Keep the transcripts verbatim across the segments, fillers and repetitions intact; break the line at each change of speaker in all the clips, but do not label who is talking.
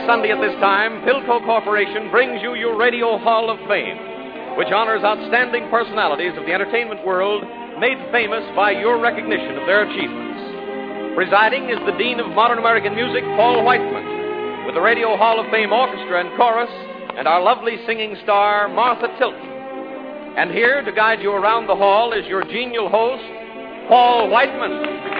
Sunday at this time, Philco Corporation brings you your Radio Hall of Fame, which honors outstanding personalities of the entertainment world made famous by your recognition of their achievements. Presiding is the Dean of Modern American Music, Paul Whiteman, with the Radio Hall of Fame Orchestra and Chorus, and our lovely singing star, Martha Tilton. And here to guide you around the hall is your genial host, Paul Whiteman.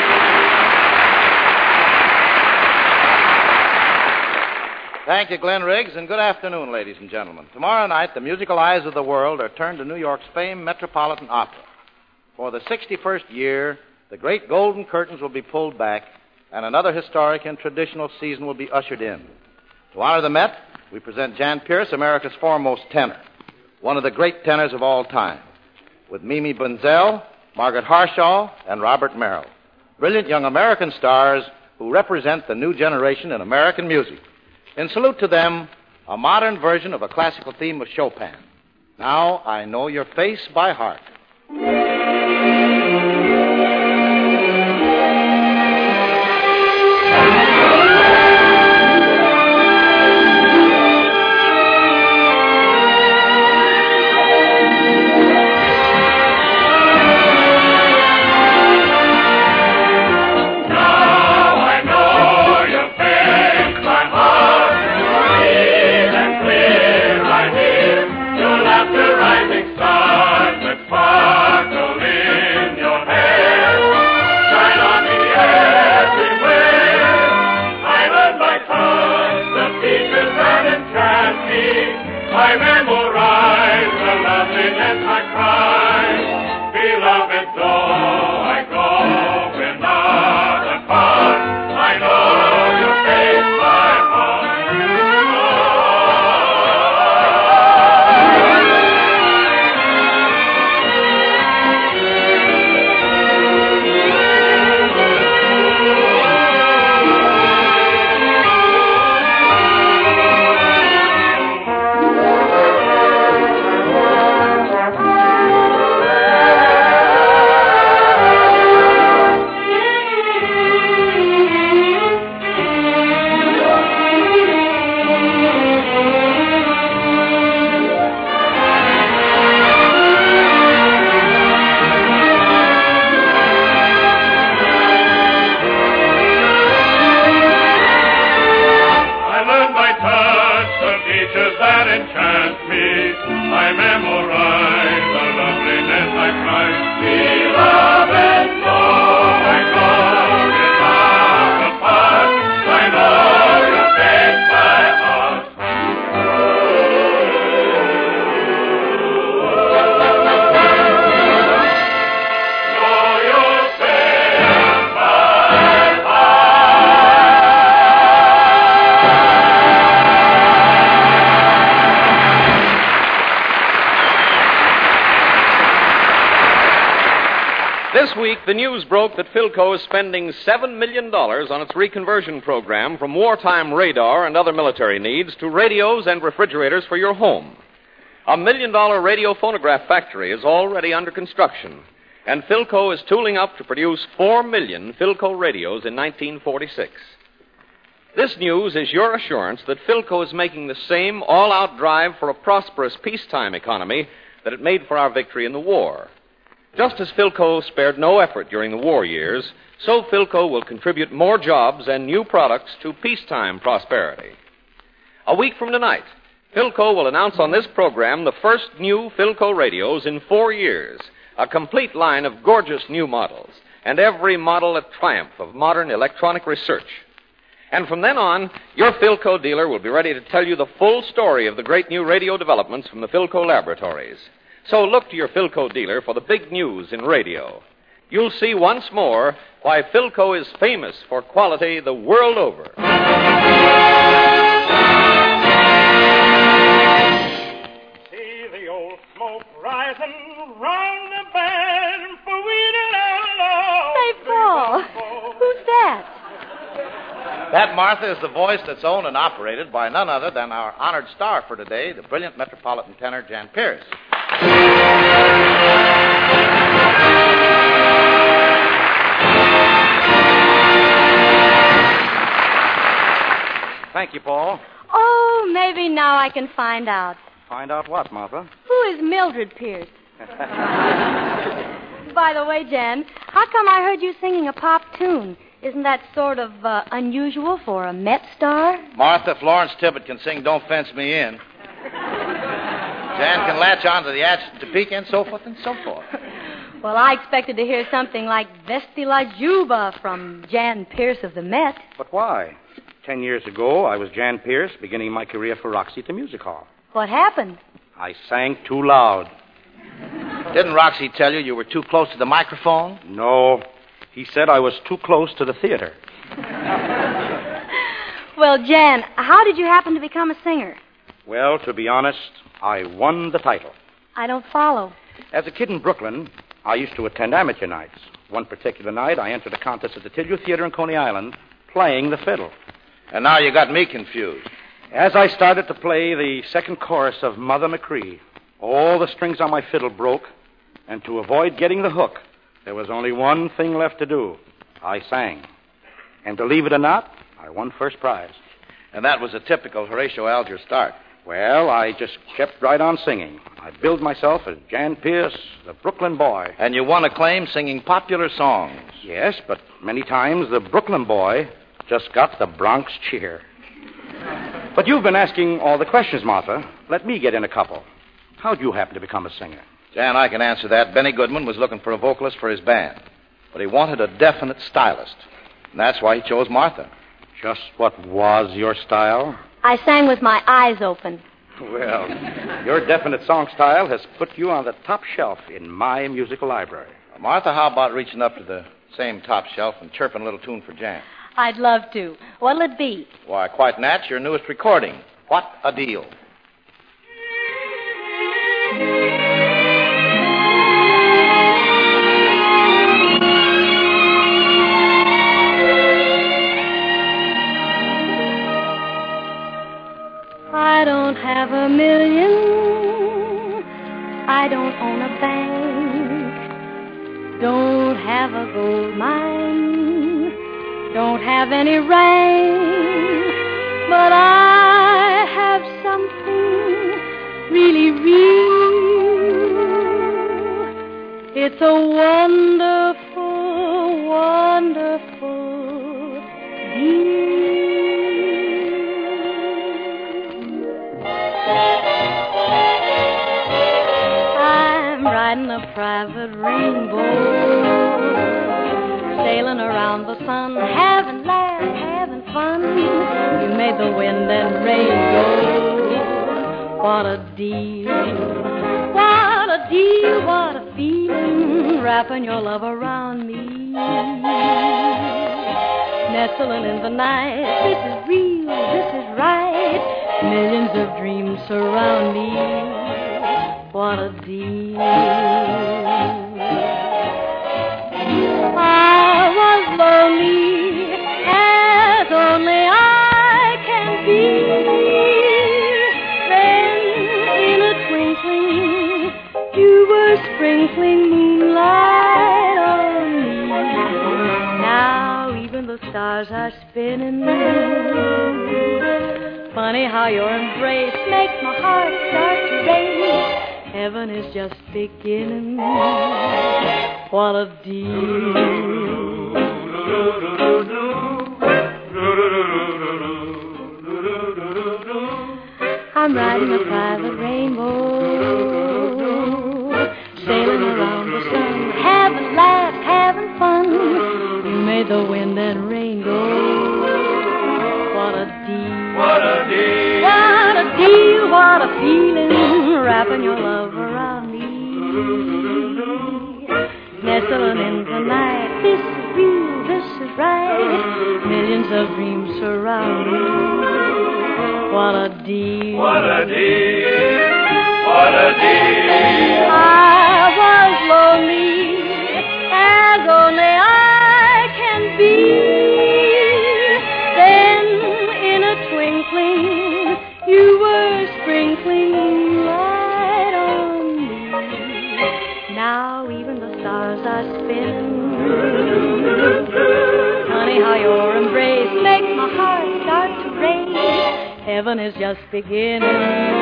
Thank you, Glenn Riggs, and good afternoon, ladies and gentlemen. Tomorrow night, the musical eyes of the world are turned to New York's famed Metropolitan Opera. For the sixty-first year, the great golden curtains will be pulled back, and another historic and traditional season will be ushered in. To honor the Met, we present Jan Pierce, America's foremost tenor, one of the great tenors of all time, with Mimi Bunzel, Margaret Harshaw, and Robert Merrill, brilliant young American stars who represent the new generation in American music. In salute to them, a modern version of a classical theme of Chopin. Now I Know Your Face by Heart.
This week, the news broke that Philco is spending seven million dollars on its reconversion program from wartime radar and other military needs to radios and refrigerators for your home. A million-dollar radio phonograph factory is already under construction, and Philco is tooling up to produce four million Philco radios in nineteen forty-six. This news is your assurance that Philco is making the same all-out drive for a prosperous peacetime economy that it made for our victory in the war. Just as Philco spared no effort during the war years, so Philco will contribute more jobs and new products to peacetime prosperity. A week from tonight, Philco will announce on this program the first new Philco radios in four years, a complete line of gorgeous new models, and every model a triumph of modern electronic research. And from then on, your Philco dealer will be ready to tell you the full story of the great new radio developments from the Philco laboratories. So look to your Philco dealer for the big news in radio. You'll see once more why Philco is famous for quality the world over.
See the old smoke rising round the bend for we to
Say, Paul, who's that?
That, Martha, is the voice that's owned and operated by none other than our honored star for today, the brilliant Metropolitan tenor, Jan Pierce.
Thank
Thank you, Paul.
Oh, maybe now I can find out.
Find out what, Martha?
Who is Mildred Pierce? By the way, Jan, how come I heard you singing a pop tune? Isn't that sort of uh, unusual for a Met star?
Martha, Florence Tibbett can sing Don't Fence Me In. Jan can latch on to the Atchison Topeka and so forth and so forth.
Well, I expected to hear something like Vesti la Juba from Jan Pierce of the Met.
But why? Ten years ago, I was Jan Pierce, beginning my career for Roxy at the Music Hall.
What happened?
I sang too loud.
Didn't Roxy tell you you were too close to the microphone?
No. He said I was too close to the theater.
Well, Jan, how did you happen to become a singer?
Well, to be honest, I won the title.
I don't follow.
As a kid in Brooklyn, I used to attend amateur nights. One particular night, I entered a contest at the Tillieu Theater in Coney Island, playing the fiddle.
And now you got me confused.
As I started to play the second chorus of Mother Machree, all the strings on my fiddle broke, and to avoid getting the hook, there was only one thing left to do. I sang. And to leave it or not, I won first prize.
And that was a typical Horatio Alger start.
Well, I just kept right on singing. I billed myself as Jan Pierce, the Brooklyn boy.
And you won acclaim singing popular songs.
Yes, but many times the Brooklyn boy just got the Bronx cheer. But you've been asking all the questions, Martha. Let me get in a couple. How'd you happen to become a singer?
Jan, I can answer that. Benny Goodman was looking for a vocalist for his band. But he wanted a definite stylist. And that's why he chose Martha.
Just what was your style?
I sang with my eyes open.
Well, your definite song style has put you on the top shelf in my musical library.
Well, Martha, how about reaching up to the same top shelf and chirping a little tune for Jan?
I'd love to. What'll it be?
Why, quite nat, your newest recording. What a deal.
I don't have a million. I don't own a bank. Don't have a gold mine. Don't have any rank. But I have something really real. It's a wonderful, wonderful deal. Riding a private rainbow, sailing around the sun, having laughs, having fun. You made the wind and rain go. What a deal, what a deal, what a feeling, wrapping your love around me, nestling in the night. This is real, this is right. Millions of dreams surround me. What a deal. I was lonely as only I can be. Then in a twinkling you were sprinkling moonlight on me. Now even the stars are spinning. Funny how your embrace makes my heart start to race. Heaven is just beginning. What a deal. I'm riding a private rainbow, sailing around the sun, having laughs, having fun. You made the wind and rain go. What a deal.
What a deal.
What a deal, what a feeling, wrapping your love around me, nestling in the night. This is real, this is right. Millions of dreams surround me. What a deal.
What a deal. What a deal.
I was lonely as only I can be. Then in a twinkling you were sprinkling light on me. Now even the stars are spinning. Honey, how your embrace makes my heart start to parade. Heaven is just beginning.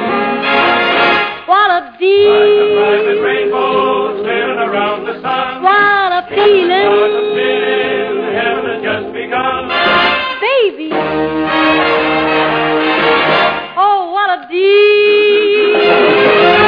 What a deal!
Like the rainbow sailing around the sun.
What a feeling!
What a feeling! Heaven has just begun.
Baby! Oh, what a deal!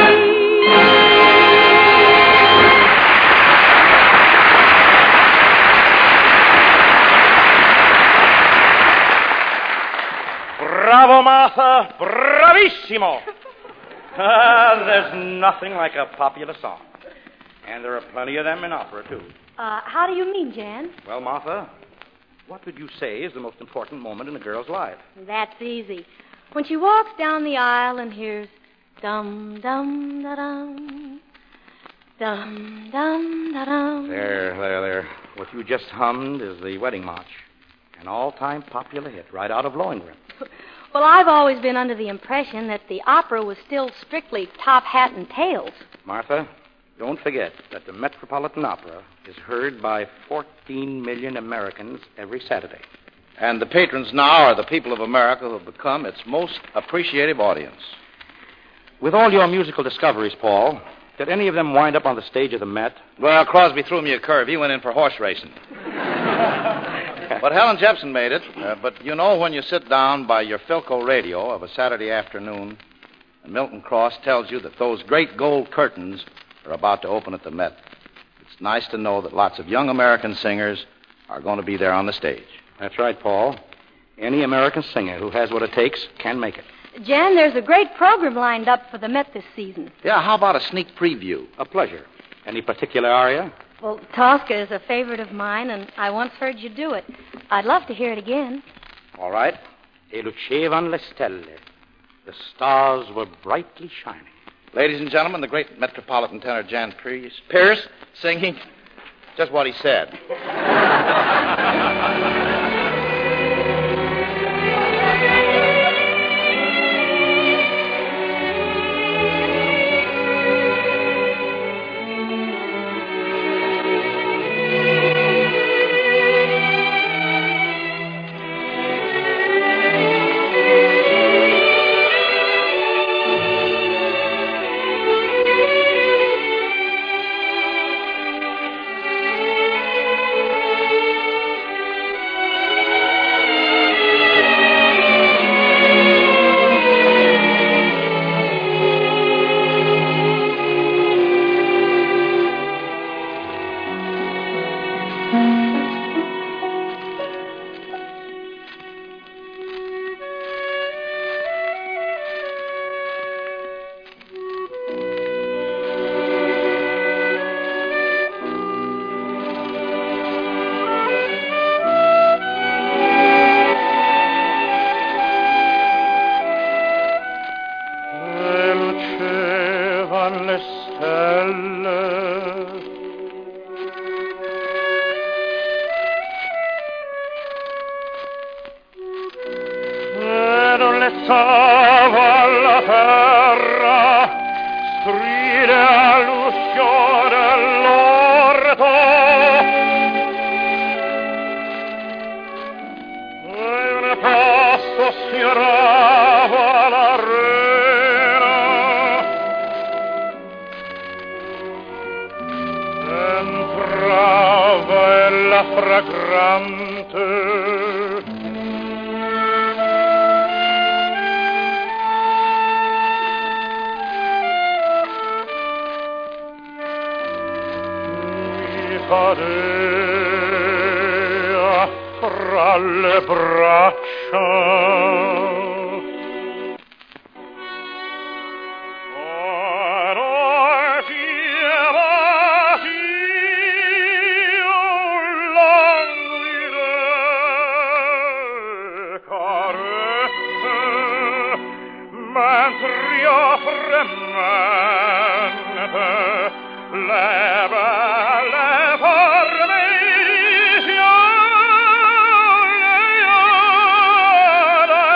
Bravo, Martha. Bravissimo. Ah, there's nothing like a popular song. And there are plenty of them in opera, too.
Uh, how do you mean, Jan?
Well, Martha, what would you say is the most important moment in a girl's life?
That's easy. When she walks down the aisle and hears dum dum da dum, dum dum da dum.
There, there, there. What you just hummed is the wedding march. An all-time popular hit right out of Lohengrin.
Well, I've always been under the impression that the opera was still strictly top hat and tails.
Martha, don't forget that the Metropolitan Opera is heard by fourteen million Americans every Saturday.
And the patrons now are the people of America who have become its most appreciative audience.
With all your musical discoveries, Paul, did any of them wind up on the stage of the Met?
Well, Crosby threw me a curve. He went in for horse racing. But Helen Jepson made it. Uh, but you know, when you sit down by your Philco radio of a Saturday afternoon, and Milton Cross tells you that those great gold curtains are about to open at the Met, it's nice to know that lots of young American singers are going to be there on the stage.
That's right, Paul. Any American singer who has what it takes can make it.
Jan, there's a great program lined up for the Met this season.
Yeah, how about a sneak preview?
A pleasure. Any particular aria?
Well, Tosca is a favorite of mine, and I once heard you do it. I'd love to hear it again.
All right. E lucevan le stelle. The stars were brightly shining.
Ladies and gentlemen, the great Metropolitan tenor Jan Pierce, Pierce singing just what he said.
fra le braccia.
Bella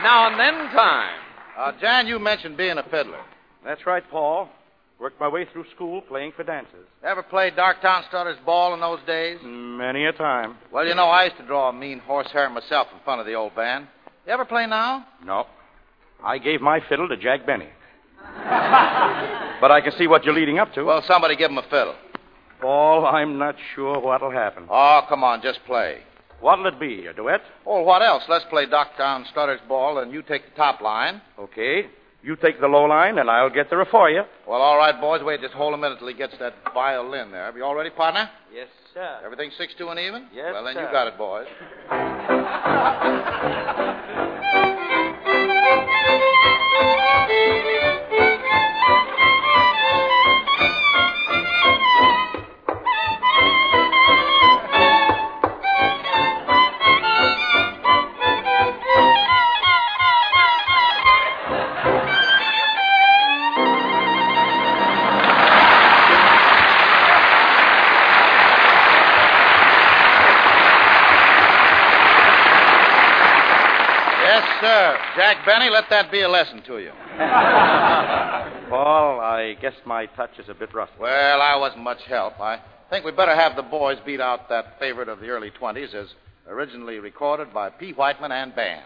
now and then time.
Uh, Jan, you mentioned being a fiddler.
That's right, Paul. Worked my way through school playing for dances.
Ever played Darktown Strutter's Ball in those days?
Many a time.
Well, you know, I used to draw a mean horsehair myself in front of the old band. You ever play now?
No. I gave my fiddle to Jack Benny. But I can see what you're leading up to.
Well, somebody give him a fiddle.
Paul, I'm not sure what'll happen.
Oh, come on, just play.
What'll it be, a duet?
Oh, what else? Let's play Darktown Strutter's Ball, and you take the top line.
Okay. You take the low line, and I'll get the for you.
Well, all right, boys. Wait, just hold a minute till he gets that violin there. Are you all ready, partner?
Yes, sir.
Everything six, two, and even?
Yes,
Well, then
sir.
you got it, boys. Sir, Jack Benny, let that be a lesson to you.
Paul, I guess my touch is a bit rusty.
Well, I wasn't much help. I think we better have the boys beat out that favorite of the early twenties as originally recorded by P. Whiteman and band.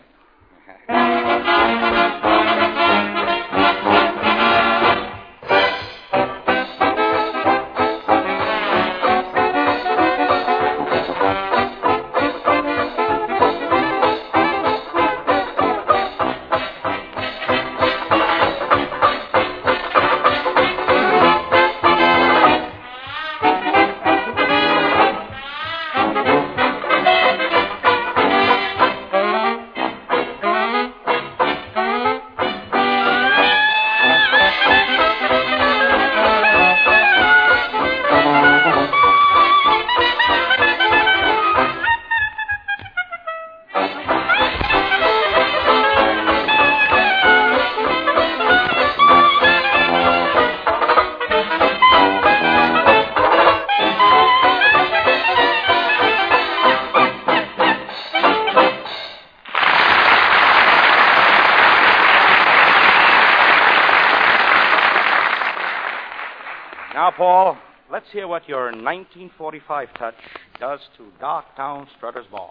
Now, Paul, let's hear what your nineteen forty-five touch does to Darktown Strutter's Ball.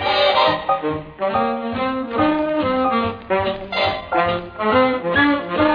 Thank you.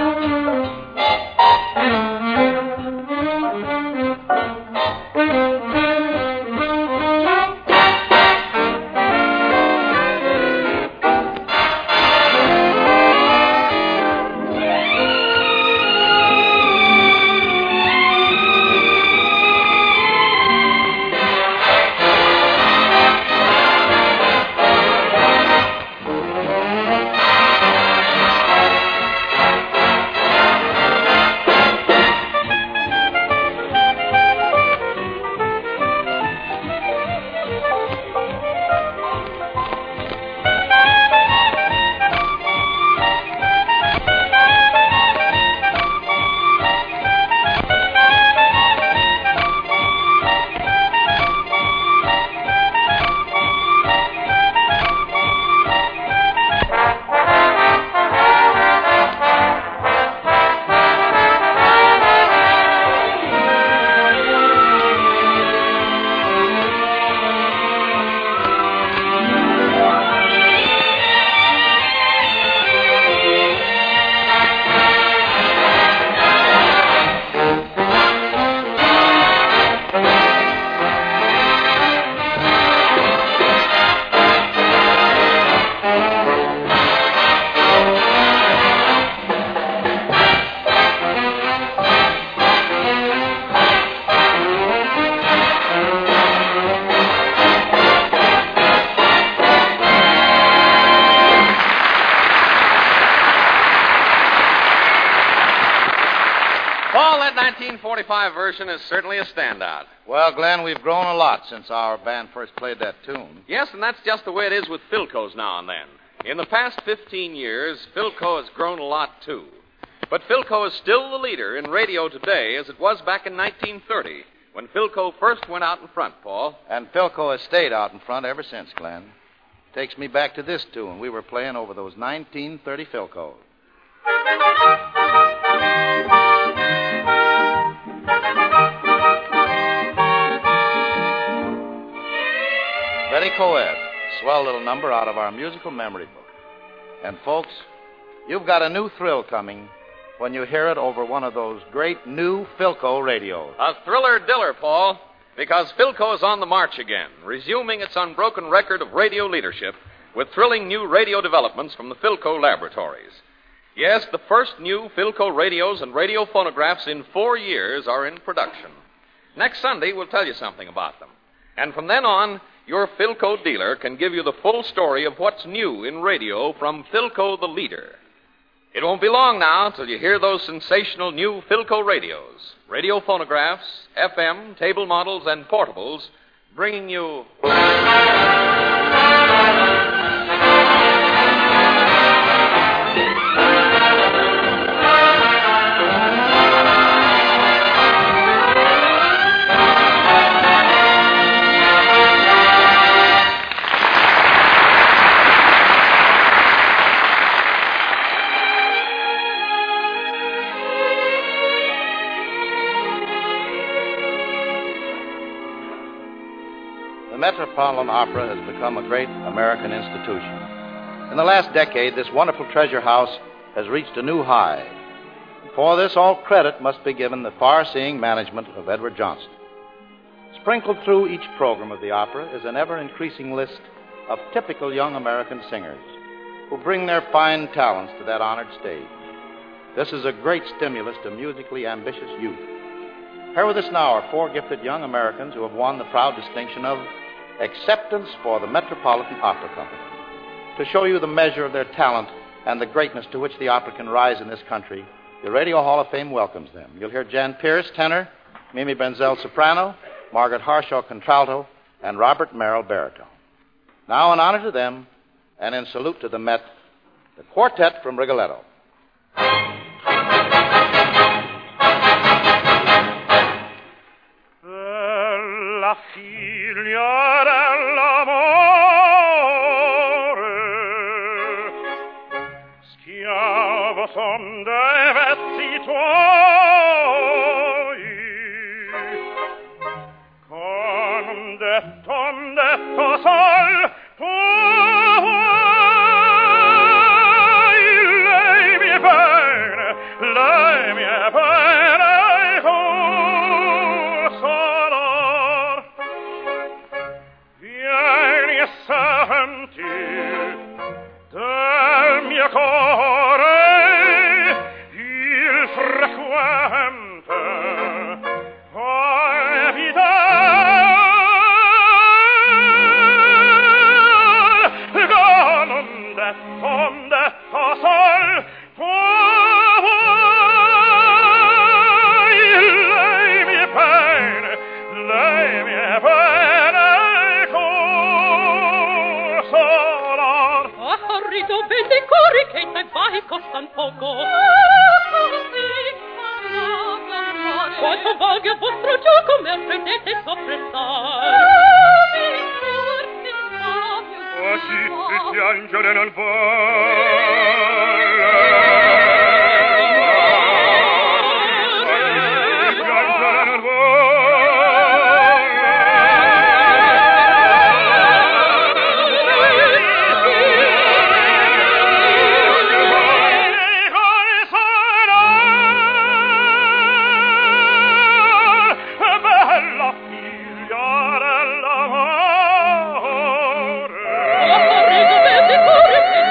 Well, that nineteen forty-five version is certainly a standout.
Well, Glenn, we've grown a lot since our band first played that tune.
Yes, and that's just the way it is with Philco's now and then. In the past fifteen years, Philco has grown a lot, too. But Philco is still the leader in radio today as it was back in nineteen thirty, when Philco first went out in front, Paul.
And Philco has stayed out in front ever since, Glenn. Takes me back to this tune. We were playing over those nineteen thirty Philcos. Betty Coed, swell little number out of our musical memory book. And, folks, you've got a new thrill coming when you hear it over one of those great new Philco radios.
A thriller diller, Paul, because Philco is on the march again, resuming its unbroken record of radio leadership with thrilling new radio developments from the Philco laboratories. Yes, the first new Philco radios and radio phonographs in four years are in production. Next Sunday, we'll tell you something about them. And from then on, your Philco dealer can give you the full story of what's new in radio from Philco the leader. It won't be long now till you hear those sensational new Philco radios, radio phonographs, F M, table models, and portables, bringing you...
The Metropolitan Opera has become a great American institution. In the last decade, this wonderful treasure house has reached a new high. For this, all credit must be given the far-seeing management of Edward Johnston. Sprinkled through each program of the opera is an ever-increasing list of typical young American singers who bring their fine talents to that honored stage. This is a great stimulus to musically ambitious youth. Here with us now are four gifted young Americans who have won the proud distinction of Acceptance for the Metropolitan Opera Company. To show you the measure of their talent and the greatness to which the opera can rise in this country, the Radio Hall of Fame welcomes them. You'll hear Jan Pierce, tenor, Mimi Benzel, soprano, Margaret Harshaw, contralto, and Robert Merrill, baritone. Now, in honor to them, and in salute to the Met, the quartet from Rigoletto.
La figlia dell'amore, schiavo son dei vezzi tuoi, con un detto, un detto sol, puoi, lei mi è bene, lei mi è bene, del mio cuore il frequente evidente con un detto, un detto sol puoi, lei mi è bene, lei mi è bene
dove corri che i tuoi vai costan poco. Quanto valga il vostro gioco, me prendete sopprestar.
Così si piangere nel vale. Piangere nel vale.
Corri dove corri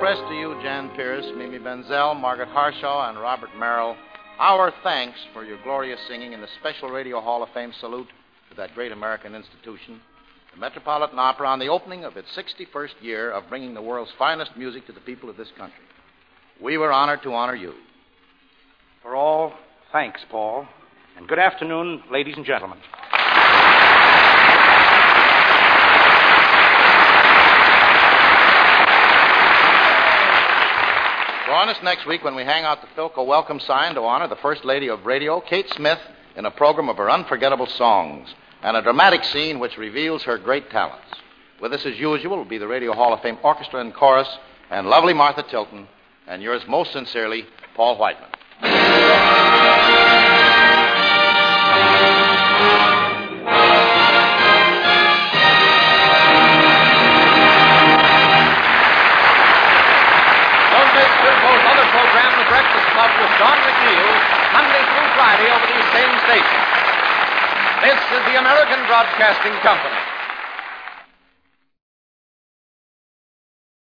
express to you, Jan Pierce, Mimi Benzel, Margaret Harshaw, and Robert Merrill, our thanks for your glorious singing in the special Radio Hall of Fame salute to that great American institution, the Metropolitan Opera, on the opening of its sixty-first year of bringing the world's finest music to the people of this country. We were honored to honor you.
For all, thanks, Paul. And good afternoon, ladies and gentlemen.
Join us next week when we hang out the Philco welcome sign to honor the First Lady of Radio, Kate Smith, in a program of her unforgettable songs and a dramatic scene which reveals her great talents. With us, as usual, will be the Radio Hall of Fame Orchestra and Chorus and lovely Martha Tilton, and yours most sincerely, Paul Whiteman.
Program The Breakfast Club with Don McNeil, Monday through Friday over these same stations. This is the American Broadcasting Company.